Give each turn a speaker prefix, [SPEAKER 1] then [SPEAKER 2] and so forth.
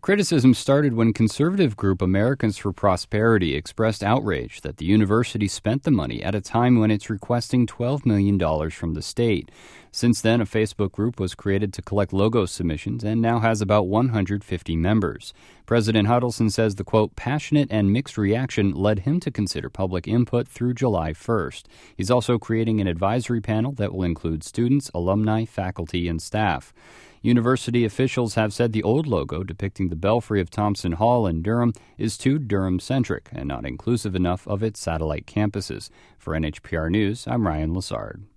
[SPEAKER 1] Criticism started when conservative group Americans for Prosperity expressed outrage that the university spent the money at a time when it's requesting $12 million from the state. Since then, a Facebook group was created to collect logo submissions and now has about 150 members. President Huddleston says the, quote, passionate and mixed reaction led him to consider public input through July 1st. He's also creating an advisory panel that will include students, alumni, faculty, and staff. University officials have said the old logo depicting the belfry of Thompson Hall in Durham is too Durham-centric and not inclusive enough of its satellite campuses. For NHPR News, I'm Ryan Lessard.